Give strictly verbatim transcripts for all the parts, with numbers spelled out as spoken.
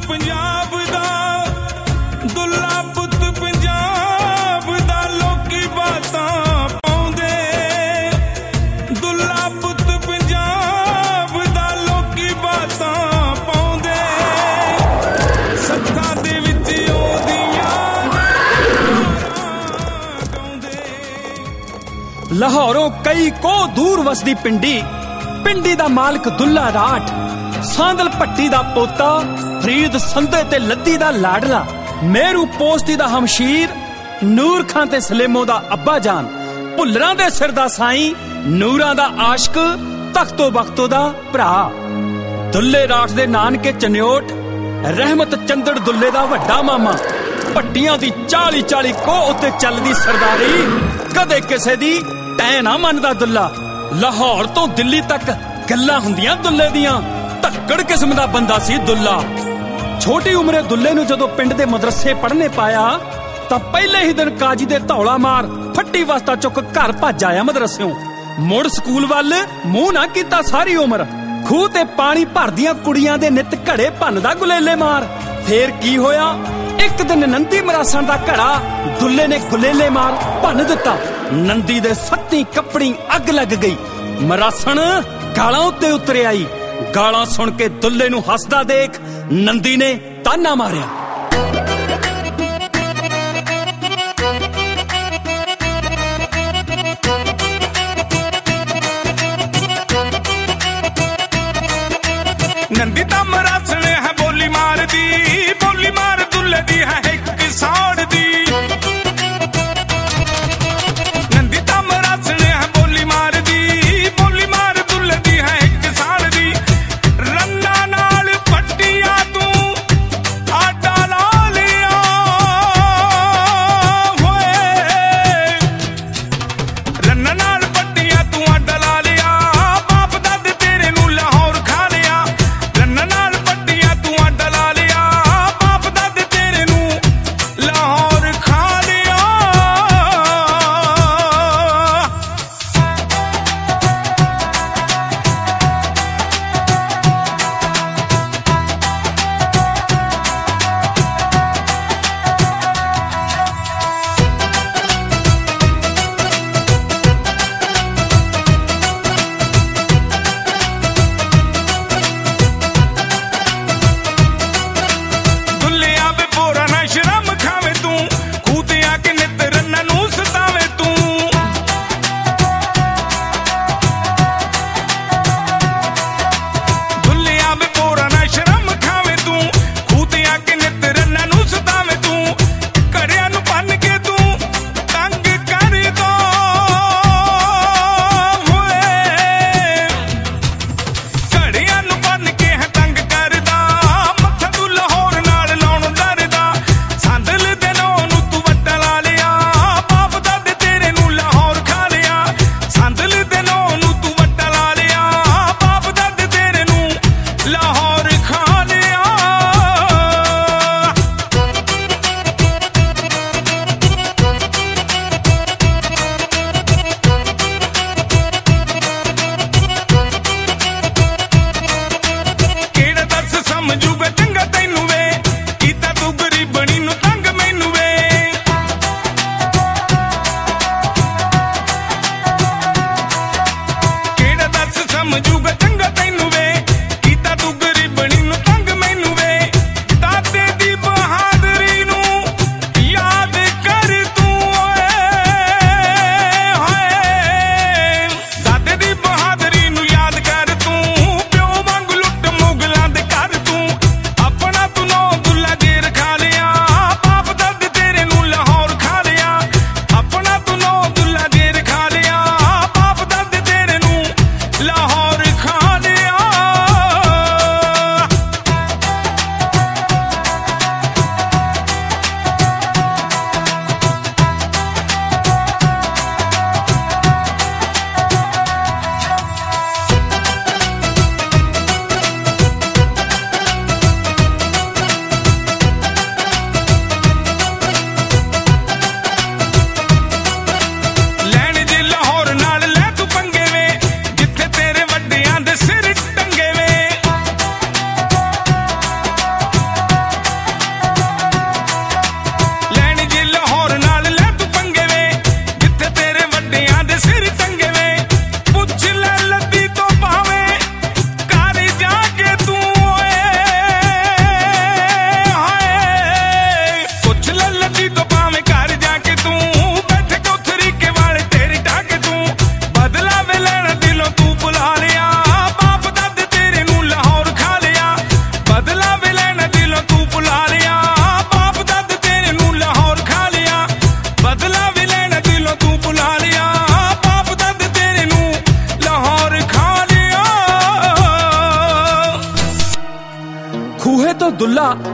पंजाब दा दुल्ला पुत पंजाब दा लोकी बातां पाउंदे दुल्ला पुत पंजाब दा लोकी बातां पाउंदे सत्तां दे विच ओदियां गाउंदे। लाहौरों कई को दूर वसदी पिंडी पिंडी दा मालक दुल्ला राठ सांदल पट्टी दा पोता फरीद संधे ते लद्दी दा लाडला मेरू पोस्ती दा हमशीर नूर खां ते सलेमो दा अब्बा जान भुल्लरां दे सिर दा साईं नूरां दा आशिक तख्तो बख्तो दा भरा दुल्ले राठ दे नानके चन्योट रहमत चंदड़ दुल्ले दा वड्डा मामा पट्टियां दी चाली चाली को उत्ते चलदी सरदारी कदे किसे दी तै ना मनदा दुल्ला। लाहौर तो दिल्ली तक गल्लां हुंदियां दुल्ले दियां धक्कड़ किस्म दा बंदा सी दुल्ला। छोटी उम्रे दुल्ले नूं जदों पिंड दे मदरसे पढ़ने पाया तां पहले ही दिन काजी दे धौला मार फट्टी वास्ता चुक घर भज आया मदरसेओं मुड़ स्कूल वल मूंह ना कीता सारी उम्र खूह ते पानी भरदियां कुड़ियां दे नित घड़े भनदा गुलेले मार। फेर की होया एक दिन नंदी मरासण दा घड़ा दुल्ले ने गुलेले मार भन दिता नंदी दे सत्ती कपड़ी अग लग गई मरासण गालां उत्ते उतरे आई गालां सुन के दुल्ले नूं हसदा देख नंदी ने ताना मारिया। नंदी दा मरासण है बोली मार दी बोली मार दुल्ले दी है एक साड़ दी नंदी दा मरासण है बोली मार दी बोली मार दुल्ले दी है एक साड़ दी रन्ना नाल पट्टिया तू आटा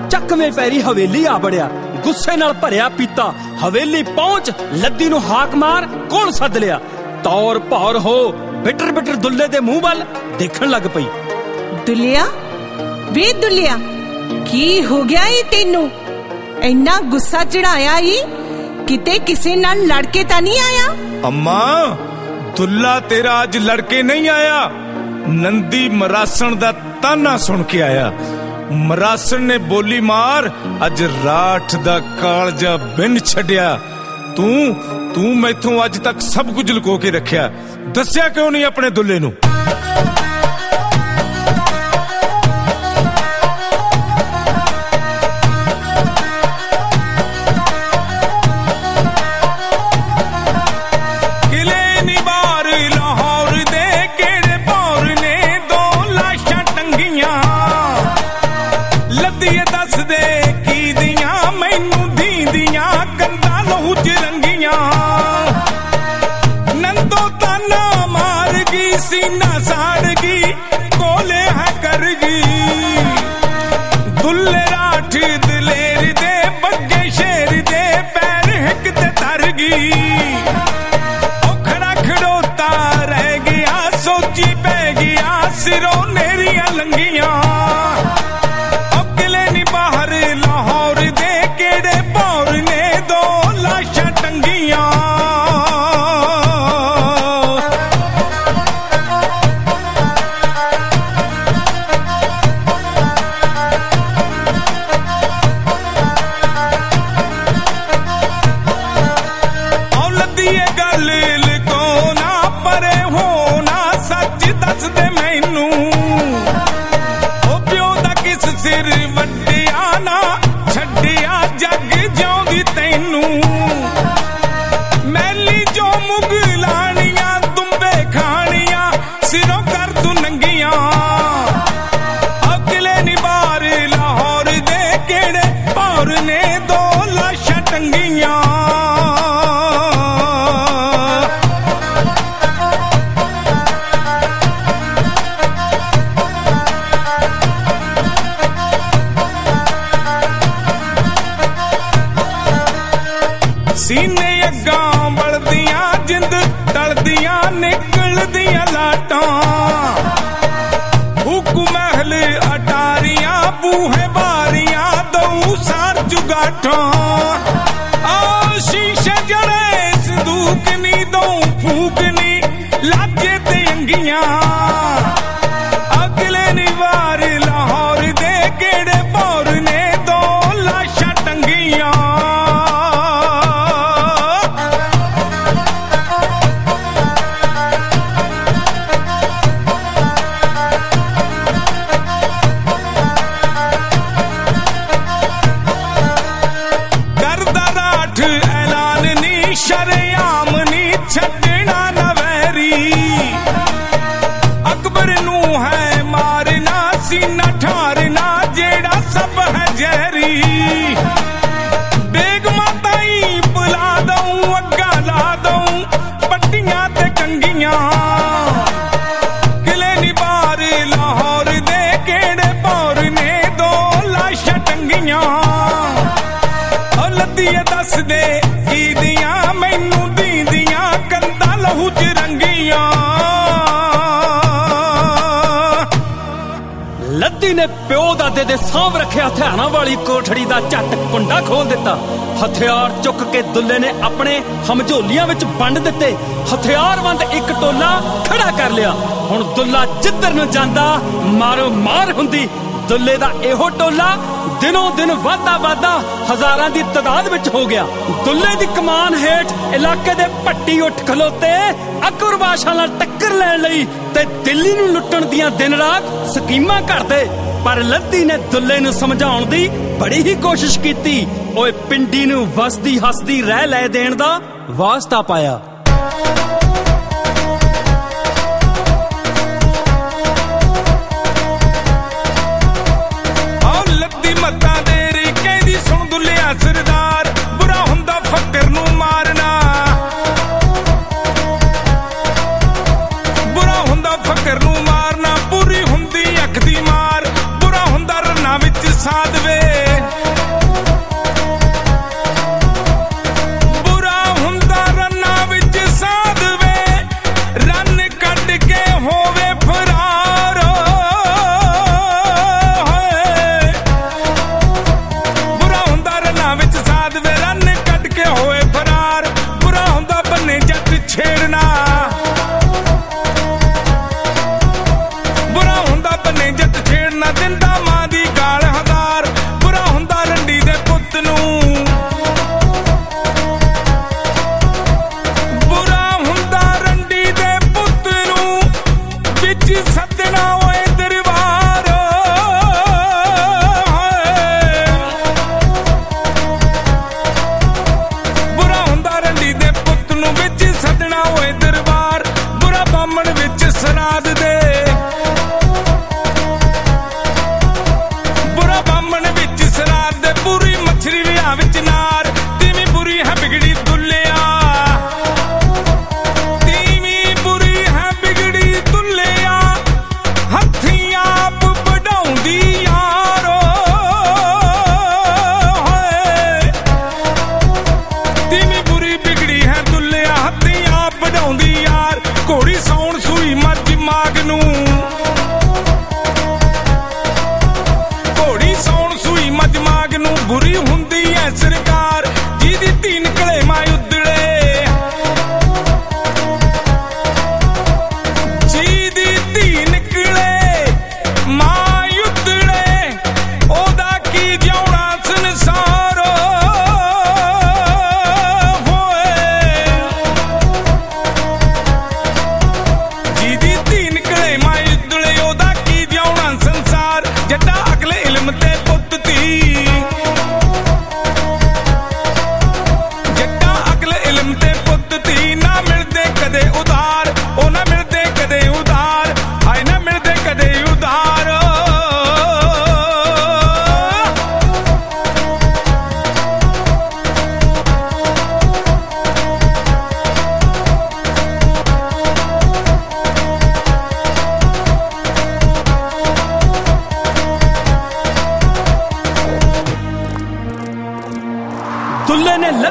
ਚੱਕਵੇਂ ਪੈਰੀ ਹਵੇਲੀ ਆ ਬੜਿਆ। ਗੁੱਸੇ ਨਾਲ ਭਰਿਆ ਪੀਤਾ ਹਵੇਲੀ ਪਹੁੰਚ ਲੱਦੀ ਨੂੰ ਹਾਕ ਮਾਰ ਕੋਲ ਸੱਦ ਲਿਆ। ਤੌਰ ਭੌਰ ਹੋ ਬਿਟਰ ਬਿਟਰ ਦੁੱਲੇ ਦੇ ਮੂੰਹ ਵੱਲ ਦੇਖਣ ਲੱਗ ਪਈ। ਦੁੱਲਿਆ ਵੇ ਦੁੱਲਿਆ, ਕੀ ਹੋ ਗਿਆ ਈ ਤੈਨੂੰ? ਇੰਨਾ ਗੁੱਸਾ ਚੜਾਇਆ ਈ, ਕਿਤੇ ਕਿਸੇ ਨਾਲ ਲੜ ਕੇ ਤਾਂ ਨਹੀਂ ਆਇਆ? ਅੰਮਾ, ਦੁੱਲਾ ਤੇਰਾ ਅੱਜ ਲੜਕੇ ਨਹੀਂ ਆਇਆ, ਨੰਦੀ ਮਰਾਸਣ ਦਾ ਤਾਨਾ ਸੁਣ ਕੇ ਆਇਆ। ਮਰਾਸਣ ਨੇ ਬੋਲੀ ਮਾਰ ਅੱਜ ਰਾਠ ਦਾ ਕਾਲਜਾ ਬਿੰਨ ਛੱਡਿਆ। ਤੂੰ ਤੂੰ ਮੈਥੋਂ ਅੱਜ ਤੱਕ ਸਭ ਕੁਝ ਲੁਕੋ ਕੇ ਰੱਖਿਆ, ਦੱਸਿਆ ਕਿਉਂ ਨਹੀਂ ਆਪਣੇ ਦੁੱਲੇ ਨੂੰ? सीना साड़गी कोले है करगी, दुल्ले राठ दलेर दे बग्गे शेर दे पैर हिक ते तरगी। ओ खड़ा खड़ोता रह गया, सोची पै गया सिरों नेरियां लंगियां। ओ किले नी बाहर लाहौर दे केड़े पौर ने दो लाशां टंगियां। सीने अग्गां बलदियां जिंद टलदियां निकलदियां लाटां, हुकू महल अटारियां बूहे बारियां दऊ सार जुगाटां। आ शीशे जड़े संदूक नी दऊ फूकनी लाजे ते अंगियां। अगले नी वार लाहौर दे केड़े पौर ने दो लाशां टंगियां। शरेआम नी छड़ना नवैरी, अकबर नू है मारना सीना ठारना जेड़ा सब है जहरी। बेगमा ताई बुला दऊं अग्गा ला दऊं पट्टियां ते कंगियां। किले नी बार लाहौर दे केड़े पौर ने दो लाशां टंगियां। ओ लद्दिए दस दे मैनू दीदियां कंधा लहू च रंगियां। ਲੱਦੀ ਨੇ ਪਿਓ ਦਾਦੇ ਦੇ ਸਾਂਭ ਰੱਖਿਆ ਹਥਿਆਰਾਂ ਵਾਲੀ ਕੋਠੜੀ ਦਾ ਝੱਟ ਕੁੰਡਾ ਖੋਲ ਦਿੱਤਾ। ਹਥਿਆਰ ਚੁੱਕ ਕੇ ਦੁੱਲੇ ਨੇ ਆਪਣੇ ਹਮਝੋਲੀਆਂ ਵਿੱਚ ਵੰਡ ਦਿੱਤੇ। ਹਥਿਆਰਬੰਦ ਇੱਕ ਟੋਲਾ ਖੜਾ ਕਰ ਲਿਆ। ਹੁਣ ਦੁੱਲਾ ਜਿੱਧਰ ਨੂੰ ਜਾਂਦਾ ਮਾਰੋ ਮਾਰ ਹੁੰਦੀ। ਦੁੱਲੇ ਦਾ ਇਹੋ ਟੋਲਾ ਦਿਨੋਂ ਦਿਨ ਵਾਧਾ ਵਾਧਾ ਹਜ਼ਾਰਾਂ ਦੀ ਤਾਦਾਦ ਵਿੱਚ ਹੋ ਗਿਆ। ਦੁੱਲੇ ਦੀ ਕਮਾਨ ਹੇਠ ਇਲਾਕੇ ਦੇ ਭੱਟੀ ਉੱਠ ਖਲੋਤੇ ਅਕਬਰ ਬਾਦਸ਼ਾਹ ਨਾਲ ਟੱਕਰ ਲੈਣ ਲਈ ਤੇ ਦਿੱਲੀ ਨੂੰ ਲੁੱਟਣ ਦੀਆਂ ਦਿਨ ਰਾਤ ਸਕੀਮਾਂ ਘੜਦੇ। ਪਰ ਲੱਦੀ ਨੇ ਦੁੱਲੇ ਨੂੰ ਸਮਝਾਉਣ ਦੀ ਬੜੀ ਹੀ ਕੋਸ਼ਿਸ਼ ਕੀਤੀ। ਓਏ ਪਿੰਡੀ ਨੂੰ ਵਸਦੀ ਹੱਸਦੀ ਰਹਿ ਲੈ ਦੇਣ ਦਾ ਵਾਸਤਾ ਪਾਇਆ। सरदार बुरा हुंदा फकर नू मारना, बुरा हुंदा फकर नू मारना, बुरी हुंदी अख दी मार, बुरा हुंदा रन्ना विच साध वे।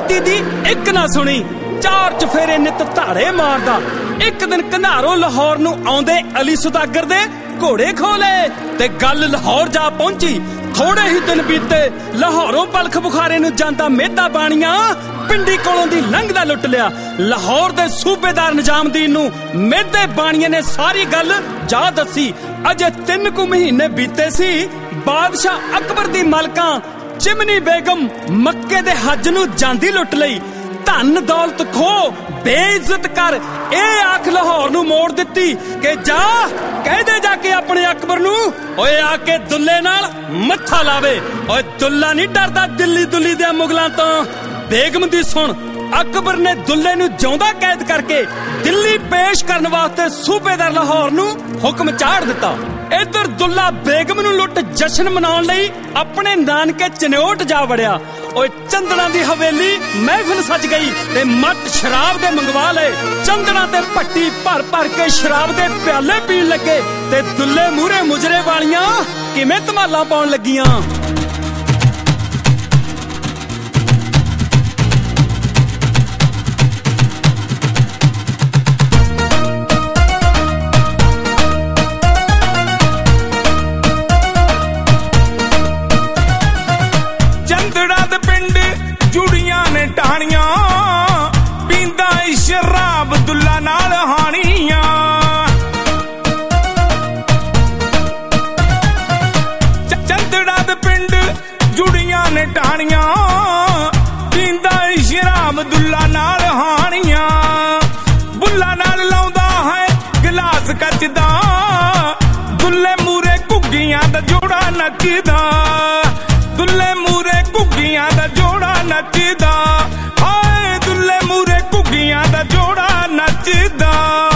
ਲੱਦੀ दी एक ना सुनी। चार चफेरे नित धाड़े मारदा। एक दिन कंधारों लाहौर नूं आउंदे अली सुदागर दे घोड़े खोले ते गल लाहौर जा पहुंची। थोड़े ही दिन बीते लाहौरों बलख बुखारे नूं जांदा मेहता बाणिया पिंडी कोलों दी लंघदा लुट लिया। लाहौर दे सूबेदार निजामुद्दीन नूं मेहते बाणिया ने सारी गल जा दसी। अजे तीन कु महीने बीते सी बादशाह अकबर दी मलका चिमनी बेगम मक्के दे हज नूं जांदी लुट लई। धन दौलत खो बेइज्जत कर ए आख लाहौर नूं मोड़ दित्ती कि जा कह दे जाके अपने अकबर नूं ओए आके दुल्ले नाल मत्था लावे। ओए दुल्ला नहीं डरदा दिल्ली दुल्ली दे मुगलां तो। बेगम दी सुन अकबर ने दुल्ले नूं जिउंदा कैद करके दिल्ली पेश करन वास्ते सूबेदार लाहौर नूं हुक्म चाड़ दिता। इधर दुल्ला बेगम नूं लुट जश्न मनाउण लई अपने नानके चन्योट जा वड़िया। ओए चंदना दी हवेली महफिल सज गई ते मट शराब दे मंगवा ले। चंदना ते पट्टी भर भर के शराब दे प्याले पीण लगे ते दुल्ले मूहरे मुजरे वालियां किवें धमालां पाउण लगियां। शराब दुल्ला नाल हानियां चंदड़ा दे पिंड जुड़ियां ने टाणियां पींदा शराब दुल्ला नाल हानियां। बुल्ला नाल लाउंदा है गिलास कचदा दुल्ले मूरे घुग्गियां दा जोड़ा नचदा। दुल्ले मूरे घुग्गियां दा जोड़ा नचदा। दा जोड़ा नचदा।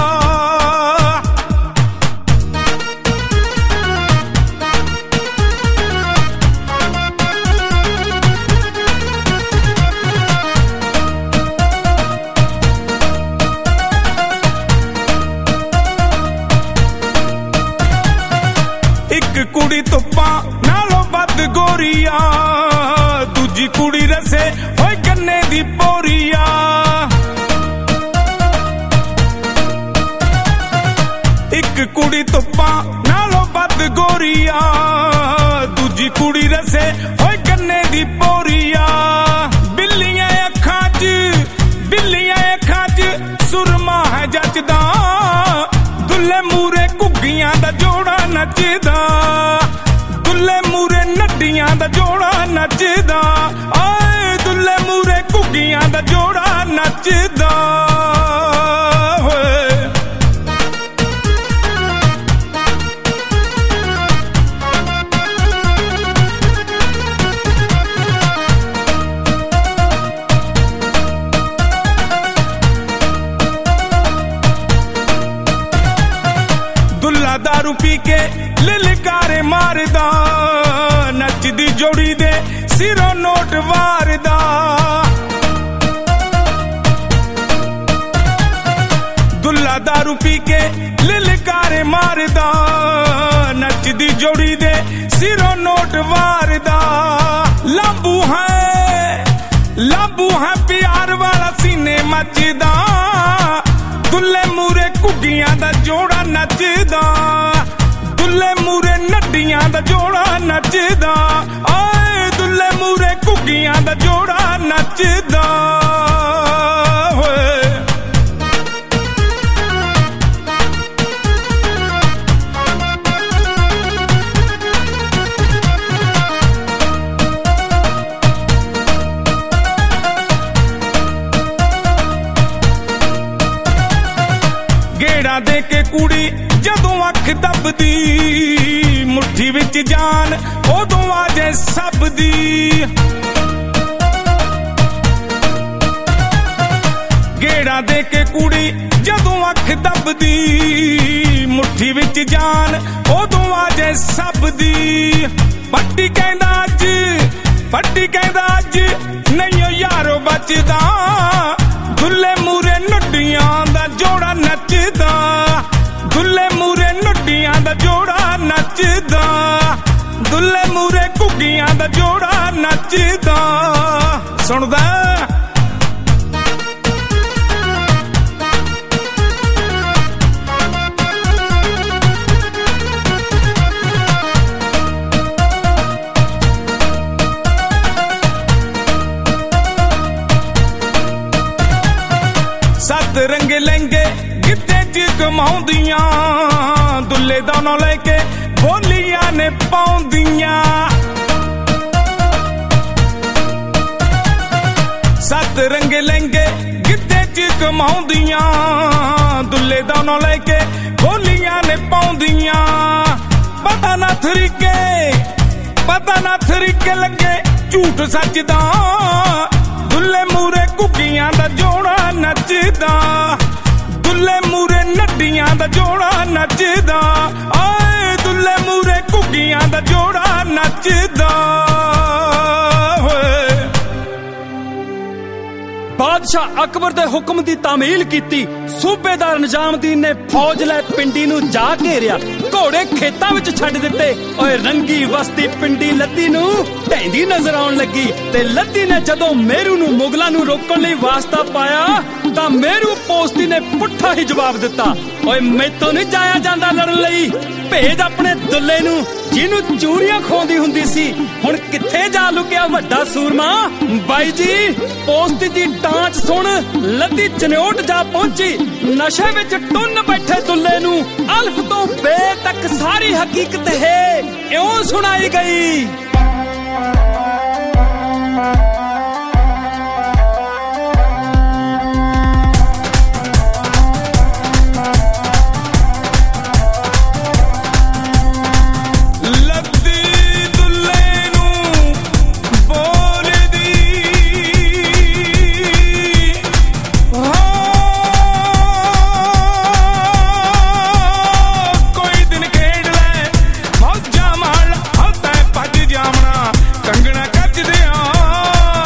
एक कुड़ी धुप्पां नालों बद गोरिया दूजी कुड़ी रसे होए गन्ने दी पोरिया। एक कुड़ी धुप्पां नालों बद गोरिया दूजी कुड़ी रसे होए गन्ने दी पोरिया। बिल्लियां अखां च बिल्लियां अखां च सुरमा है जचदा दुल्ले मूरे घुग्गियां दा जोड़ा नचदा। दुल्ले मूरे नड्डियां दा जोड़ा नचदा। आए दुल्ले मूरे घुग्गियां दा जोड़ा नचदा। दारू पी के लिलकारे मारदा नचदी जोड़ी दे सिरों नोट वारदा। दुल्ला दारू पी के लिलकारे मारदा नचदी जोड़ी दे सिरों नोट वारदा। लांबू है लांबू है प्यार वाला सीने मचदा दुल्ले मूरे घुग्गियां दा जोड़ा नचदा। दुल्ले मूरे नड्डियां दा जोड़ा नचदा। आए दुल्ले मूरे घुग्गियां दा जोड़ा नचदा। गेड़ा दे के कुड़ी जदों अख दबदी मुट्ठी विच जान उदों आजे सब दी। गेड़ा दे के कुड़ी जदों अख दबदी मुट्ठी विच जान उदों आजे सब दी। पट्टी कहंदा अज पट्टी कहंदा अज नहीं यारो बचदा दुल्ले मूरे नड्डियां दा जोड़ा नचदा। दुल्ले मूरे नड्डियां दा जोड़ा नचदा। दुल्ले मूरे घुग्गियां दा जोड़ा नचदा। सुनदा सत रंगे लहंगे गिद्धे च कमाउंदियां दुल्ले दा नां लेके बोलियां ने पाउंदियां सत रंगे लहंगे गिद्धे च कमाउंदियां दुल्ले दा नां लेके बोलियां ने पाउंदियां पता ना तरीके पता ना तरीके लगे झूठ सच दा दुल्ले मूरे घुग्गियां दा जोड़ा नचदा दुल्ले मूरे नड्डियां दा जोड़ा नचदा आए दुल्ले मूरे घुग्गियां दा जोड़ा नचदा बादशाह अकबर दे हुक्म दी तामील कीती सूबेदार निजामुद्दीन ने फौज लै पिंडी नूं जा घेरिया घोड़े खेतां विच छड्ड दित्ते ओए रंगी वसदी पिंडी लद्दी नूं ढैंदी नजर आउण लगी ते लद्दी ने जदों मेरू नूं मुगलां नूं रोकण लई वास्ता पाया तां मेरू पोस्ती ने पुट्ठा ही जवाब दित्ता ओए मैतों नहीं जाया जांदा लड़न लई भेज अपने दुल्ले नूं जिन्नू चूड़ियां खोंदी हुंदी सी हुण कित्थे जा लुकिया वड्डा सूरमा बाई जी पोस्ती दी टांच सुण लद्दी चन्योट जा पहुंची नशे विच टुन्न बैठे दुल्ले नूं अल्फ तो बे तक सारी हकीकत है इउं सुनाई गई कंगना कच दिया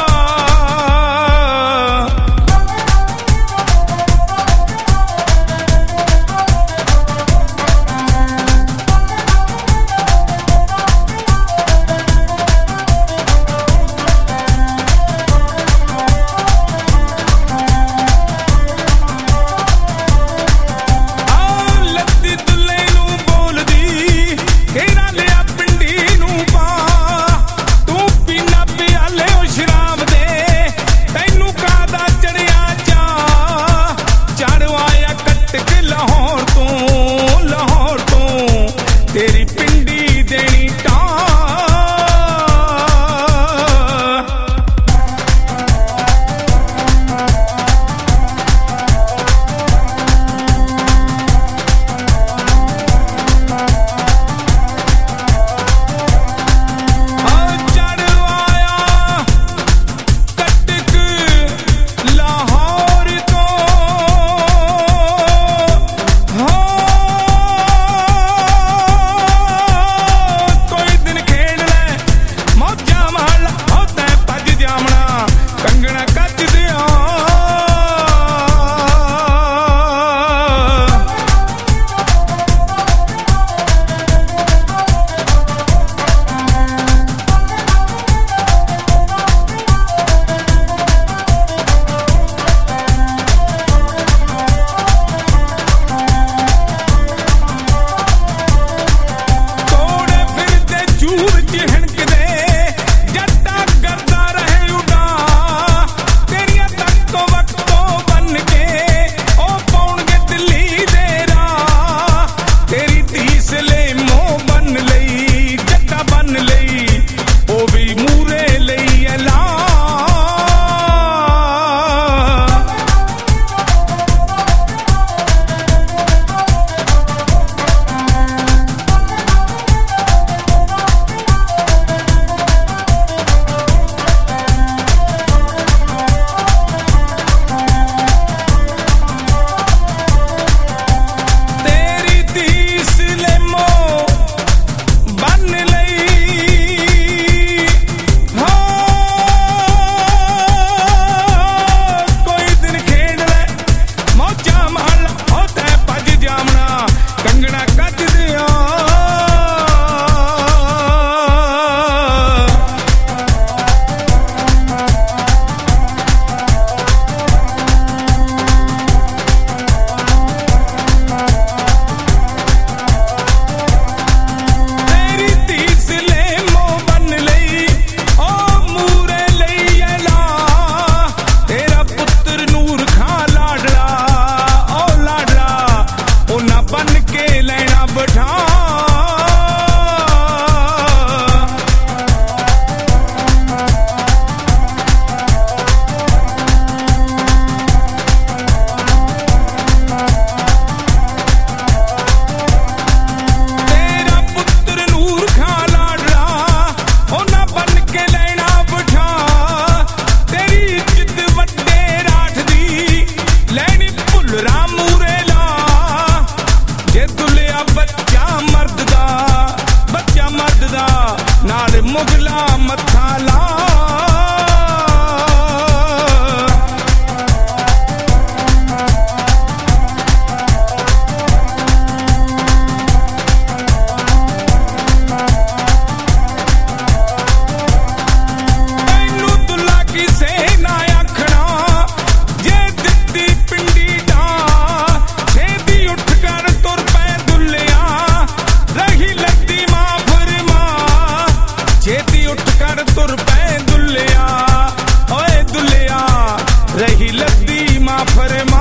दी मां फरमा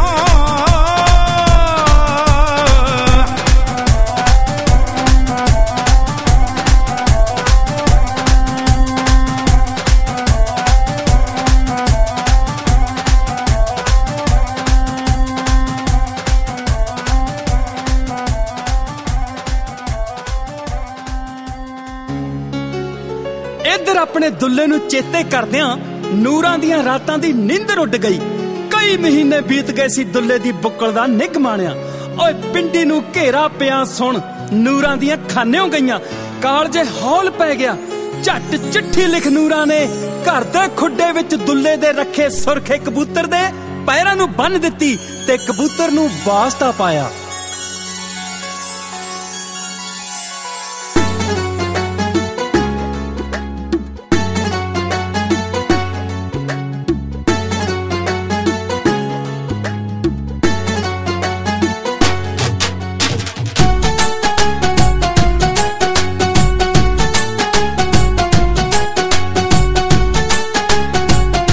इधर अपने दुल्ले नू चेते करदियां नूरां दियां रातां दी नींदर उड गई। कई महीने बीत गए सी दुल्ले दी बुक्कल दा निग माणिया। ओए पिंडी नू घेरा पिया सुन नूरां दियां खानेओ गईयां। कालजे हौल पै गया झट चिट्ठी लिख नूरां ने घर दे खुड्डे विच दुल्ले दे रखे सुरखे कबूतर दे पैरां नू बन दित्ती ते कबूतर नू वास्ता पाया।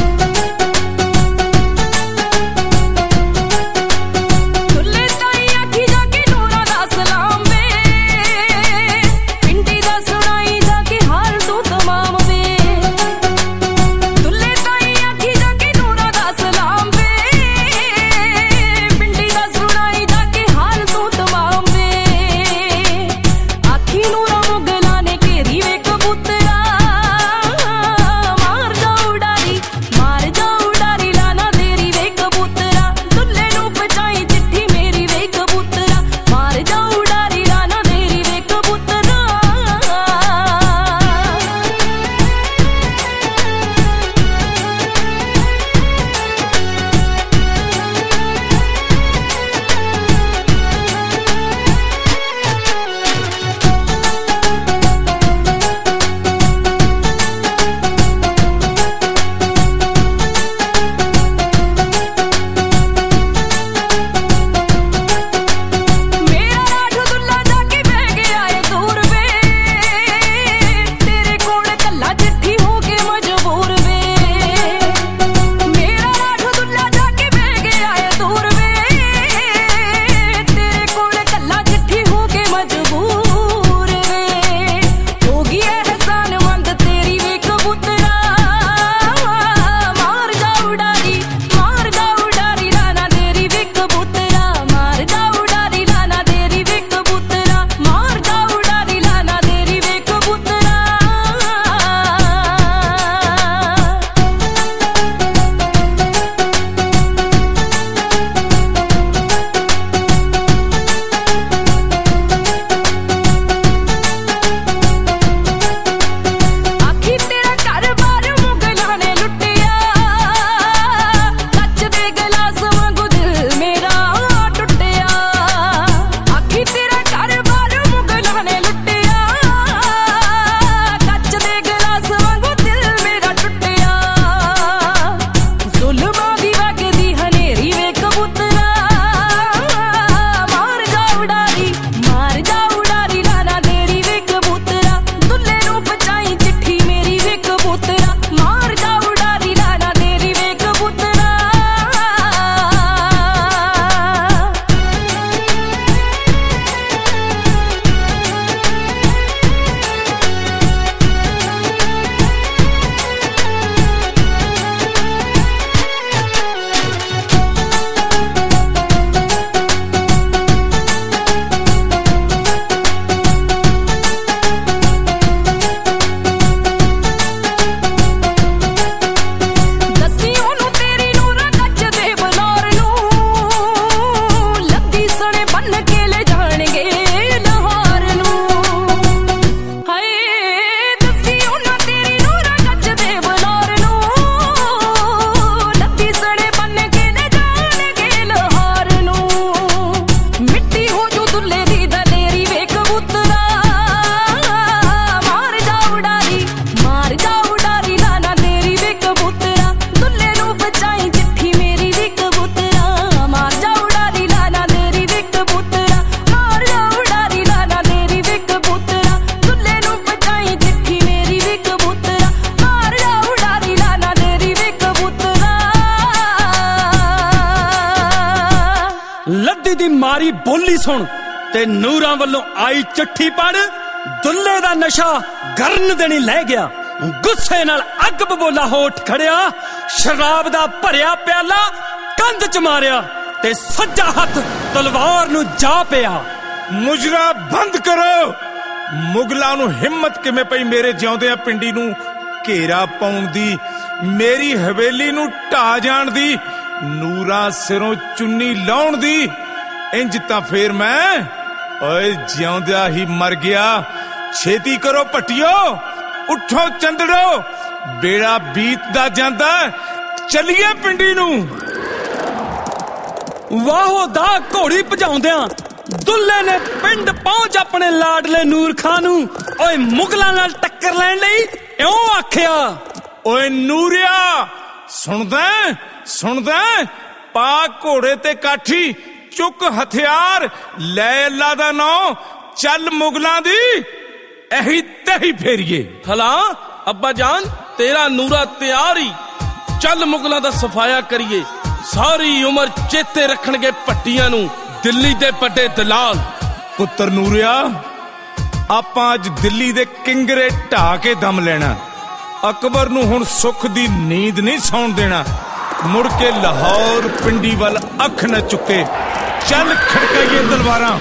दुल्ले ताईं दुल्ली दी मारी बोली सुन ते नूरां वल्लों आई चिट्ठी पढ़। दुल्ले दा नशा गरन देनी लै गया, गुस्से नाल अग बबोला हो उठ खड़िया, शराब दा भरिया प्याला कंध च मारिया ते सज्जा हथ तलवार नू जा पिया। मुजरा बंद करो। मुगलां नू हिम्मत किवें पई मेरे जिउंदियां पिंडी नू घेरा पाउण दी, मेरी हवेली नू ढा जाण दी, नूरां सिरों चुन्नी लाउण दी। इंज तां फेर मैं ओए जिउंदिया ही मर गया। छेती करो पटियो, उठो चंदड़ो, बेड़ा बीतदा जांदा, चलिए पिंडी नू। वाहो दा घोड़ी भजाउंदियां दुल्ले ने पिंड पहुंच अपने लाडले नूर खां नू ओए मुगलां नाल टक्कर लैण लई इउं आखिया। ओए नूरिया सुनदा सुनदा, पा घोड़े ते काठी, चुक हथियार, लै अल्लाह दा नां, चल मुगलां दी एही तही फेरिए। हला अब्बा जान तेरा नूरा तैयार ही, चल मुगलां दा सफाया करिए। सारी उम्र चेते रखणगे पट्टियां नू दिल्ली दे बड़े दलाल। पुत्र नूरिया आपां अज दिल्ली दे किंगरे ढा के दम लेना। अकबर नू हुण सुख दी नींद नहीं सौण देना। मुड़ के लाहौर पिंडी वल अख न चुके, चल खड़काइए तलवारां।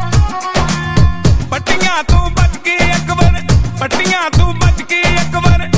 पट्टियां तू बच के अकबर, पट्टियां तू बच के अकबर,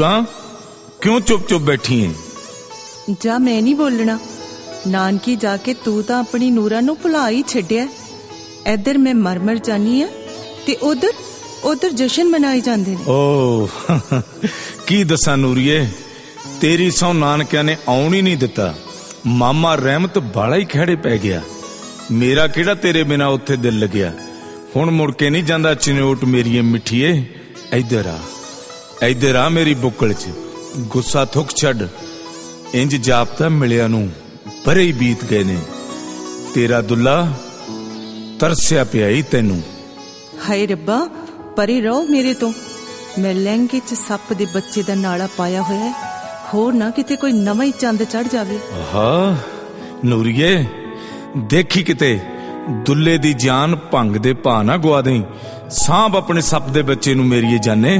ਨੂਰਾ क्यों चुप चुप बैठी है? जा मैं नहीं बोलना। नानकी जाके तू तां अपनी नूरा नूं भुला ही छड्डिया। इधर मैं मर मर जानी आ ते उधर उधर जशन मनाए जांदे ने। ओ की दसा नूरीए, तेरी सौ नानकिया ने आउण ही नहीं दिता। मामा रहमत बाला ही खड़े पै गया। मेरा किहड़ा तेरे बिना उत्थे दिल लगया। हुण मुड़ के नहीं जांदा चिनोट मेरी मिठीए। इधर आ इधर आ मेरी बुक्कल च, गुस्सा थुक छड़। इंज जापता मिलिया नूं बरे ही बीत गए ने। तेरा दुल्ला तरसिया पिया ही तैनू। हाय रब्बा, परे रहो मेरे तो। मैं लहंगे च सप दे बच्चे दा नाड़ा पाया होया है, होर ना किते कोई नवा ही चंद चढ़ जावे। हाँ नूरीए, देखी किते दुल्ले दी जान भंग दे भा ना गवा दें। सांभ अपने सप दे बच्चे नू मेरीए जाने।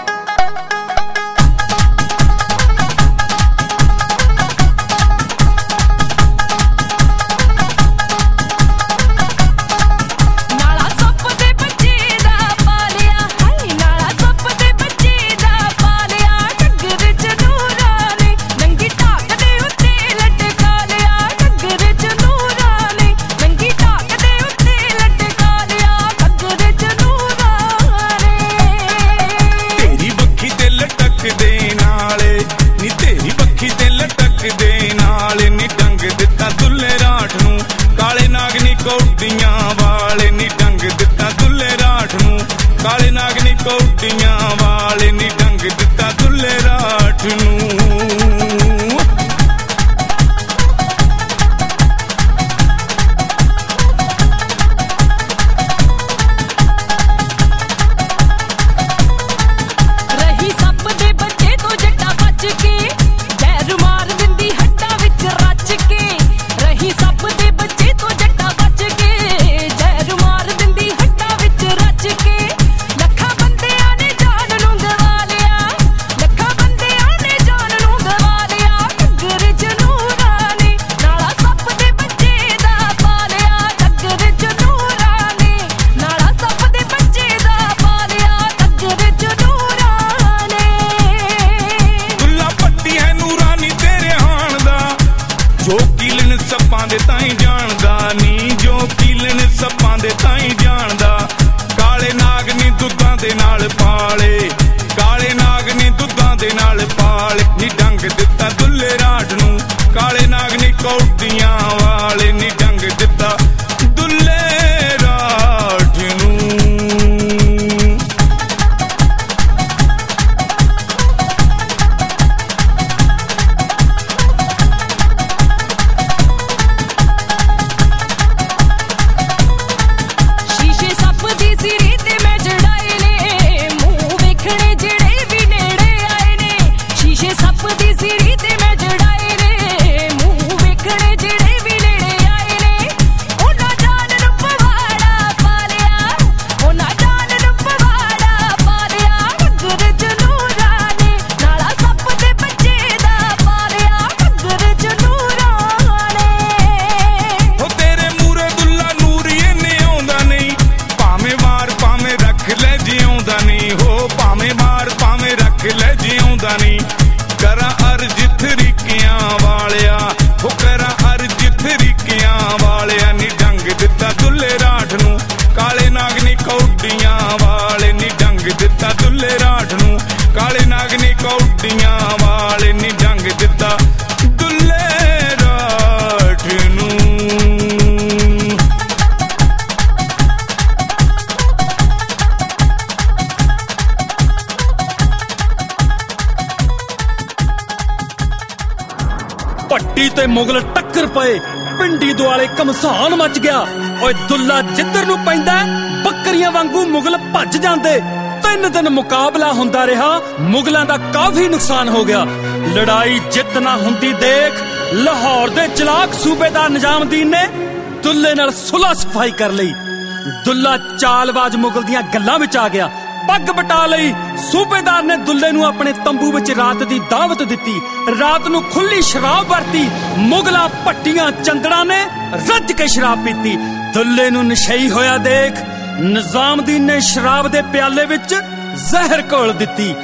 पट्टी ते मुगल टक्कर पए, पिंडी दुआले घमसान मच गया। ओए दुल्ला जिधर नूं पैंदा बकरियां वांगू मुगल भज जांदे। तीन दिन मुकाबला हुंदा रहा, मुगलां दा काफी नुकसान हो गया। लड़ाई जित ना हुंदी देख लाहौर दे चलाक सूबेदार निजामुद्दीन ने दुल्ले नाल सुलह सफाई कर लई। दुल्ला चालबाज मुगल दियां गल्लां विच आ गया, पग बटा लई। सूबेदार ने दुल्ले नूं अपने तंबू विच रात दी दावत दित्ती। रात नूं खुली शराब वरती। मुगला पट्टियां चंदड़ा ने रज के शराब पीती। दुल्ले नूं नशई होया देख निजामुद्दीन ने शराब दे प्याले विच जहर घोल दित्ती।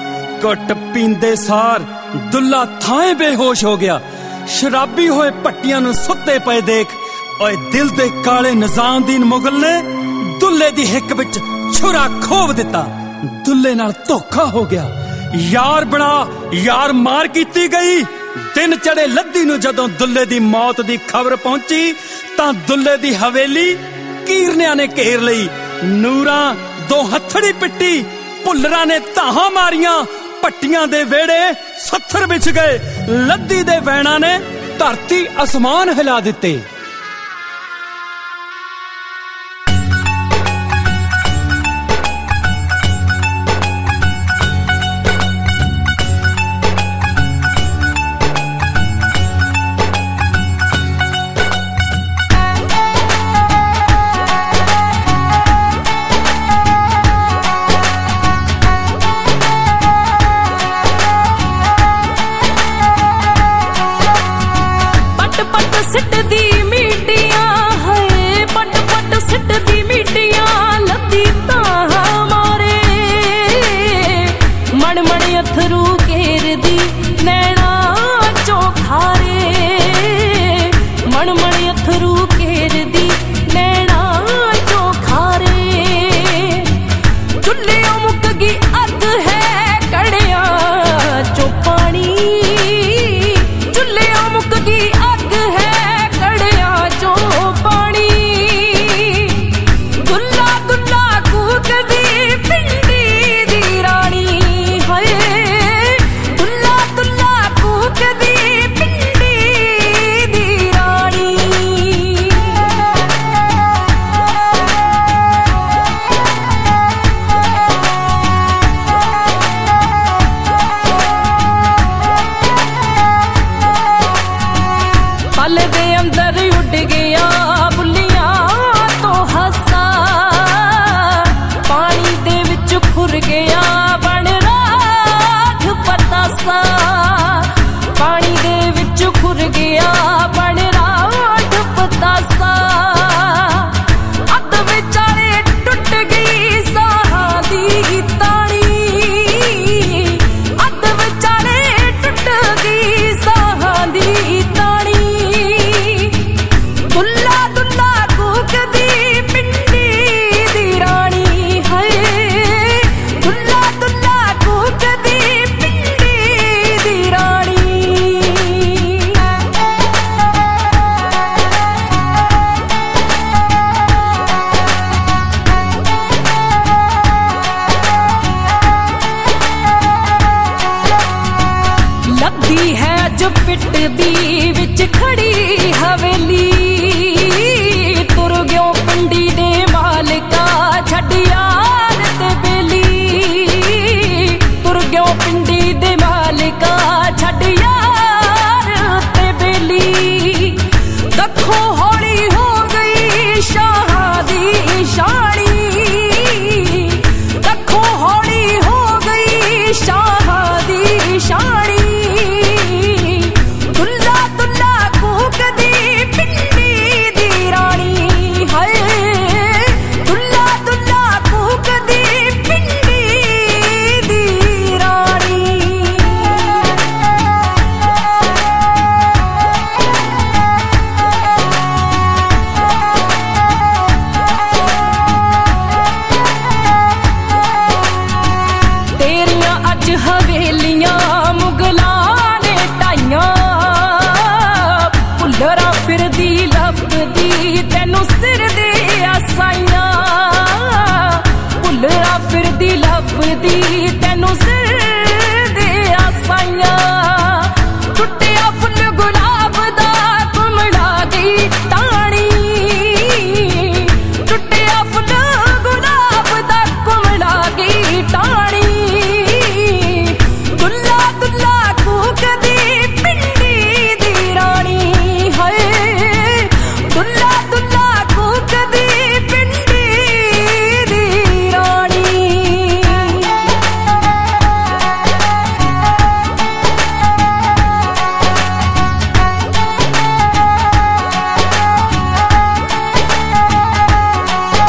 घुट पींदे सार दुल्ला थाए बेहोश हो गया। शराबी होए पट्टियां नूं सुत्ते पे देख ओए दिल दे काले निजामुद्दीन मुगल ने दुल्ले दी हिक विच छुरा खोव दिता। दुल्ले नाल धोखा हो गया। यार बना यार मार कीती गई। दिन चढ़े लद्दी नूं जदों दुल्ले दी मौत दी खबर पहुंची तां दुल्ले दी हवेली कीरनियां ने घेर लई। नूरा दो हथड़ी पिट्टी, भुल्लरां ने धाहां मारियां। पट्टियां दे वेड़े सत्थर बिछ गए। लद्दी दे वैणा ने धरती आसमान हिला दिते।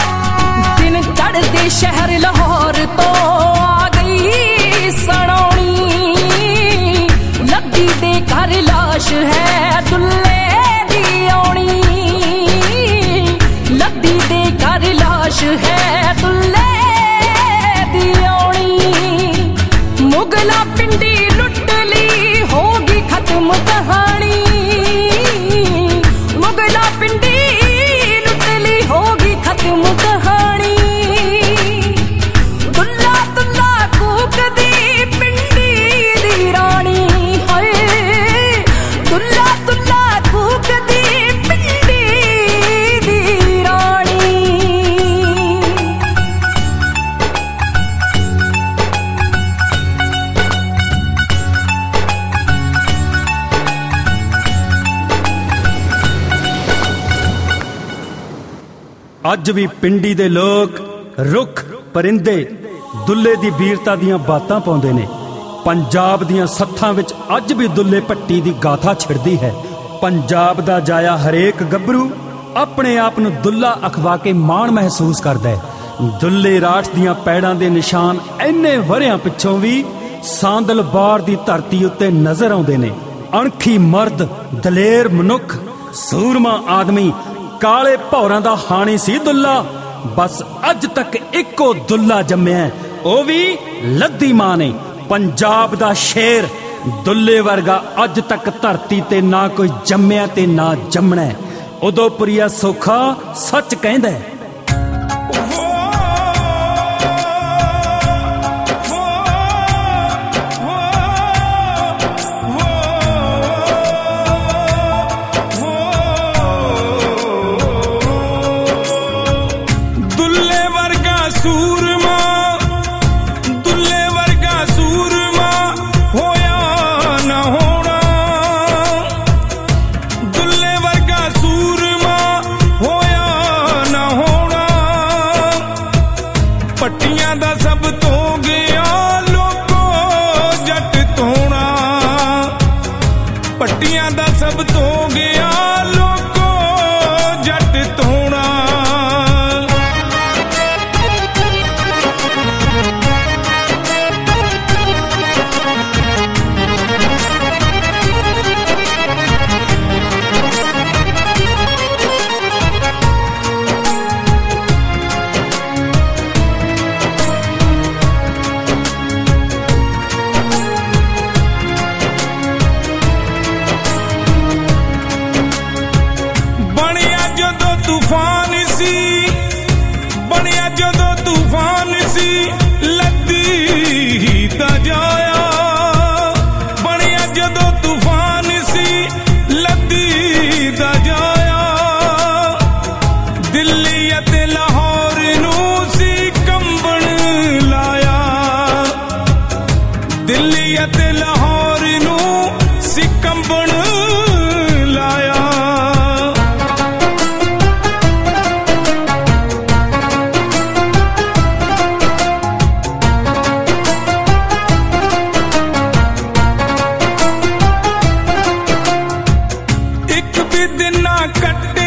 शहर लाहौर तो आ गई सनौनी। ਅੱਜ ਵੀ ਪਿੰਡੀ ਦੇ ਲੋਕ ਰੁੱਖ ਪਰਿੰਦੇ ਦੁੱਲੇ ਦੀ ਵੀਰਤਾ ਦੀਆਂ ਬਾਤਾਂ ਪਾਉਂਦੇ ਨੇ। ਪੰਜਾਬ ਦੀਆਂ ਸੱਥਾਂ ਵਿੱਚ ਅੱਜ ਵੀ ਦੁੱਲੇ ਭੱਟੀ ਦੀ ਗਾਥਾ ਛਿੜਦੀ ਹੈ। ਪੰਜਾਬ ਦਾ ਜਾਇਆ ਹਰੇਕ ਗੱਭਰੂ ਆਪਣੇ ਆਪ ਨੂੰ ਦੁੱਲਾ ਅਖਵਾ ਕੇ ਮਾਣ ਮਹਿਸੂਸ ਕਰਦਾ ਹੈ। ਦੁੱਲੇ ਰਾਠ ਦੀਆਂ ਪੈੜਾਂ ਦੇ ਨਿਸ਼ਾਨ ਇੰਨੇ ਵਰਿਆਂ ਪਿੱਛੋਂ ਵੀ ਸਾਂਦਲ ਬਾਰ ਦੀ ਧਰਤੀ ਉੱਤੇ ਨਜ਼ਰ ਆਉਂਦੇ ਨੇ। ਅਣਖੀ ਮਰਦ, ਦਲੇਰ ਮਨੁੱਖ, ਸੂਰਮਾ ਆਦਮੀ, ਕਾਲੇ ਭੌਰਾਂ ਦਾ ਹਾਣੀ ਸੀ ਦੁੱਲਾ। ਬਸ ਅੱਜ ਤੱਕ ਇੱਕੋ ਦੁੱਲਾ ਜੰਮਿਆ, ਉਹ ਵੀ ਲੱਦੀ ਮਾਂ ਨੇ। ਪੰਜਾਬ ਦਾ ਸ਼ੇਰ ਦੁੱਲੇ ਵਰਗਾ ਅੱਜ ਤੱਕ ਧਰਤੀ ਤੇ ਨਾ ਕੋਈ ਜੰਮਿਆ ਤੇ ਨਾ ਜੰਮਣਾ। ਉਦੋਪੁਰੀਆ ਸੋਖਾ ਸੱਚ ਕਹਿੰਦਾ। ਪੱਟੀਆਂ ਦਾ ਸਭ ਤੋਂ ਗਿਆ ਲੋਕੋ ਜੱਟ ਧੋਣਾ, ਪੱਟੀਆਂ ਦਾ ਸਭ ਤੋਂ ਗਿਆ ਲੋਕੋ ਜੱਟ ਧੋਣਾ। ਤੂਫਾਨ ਸੀ ਬਣਿਆ ਜਦੋਂ ਤੂਫਾਨ ਸੀ ਲੱਦੀ ਦਾ ਜਾਇਆ, ਬਣਿਆ ਜਦੋਂ ਤੂਫਾਨ ਸੀ ਲੱਦੀ ਦਾ ਜਾਇਆ। ਦਿੱਲੀ ਅਤੇ ਲਾਹੌਰ ਨੂੰ ਸੀ ਕੰਬਣ ਲਾਇਆ, ਦਿੱਲੀ ਅਤੇ ਲਾਹੌਰ ਨੂੰ ਸੀ ਕੰਬਣ ਲਾਇਆ। ਦਿਨ ਨਾ ਕੱਟੇ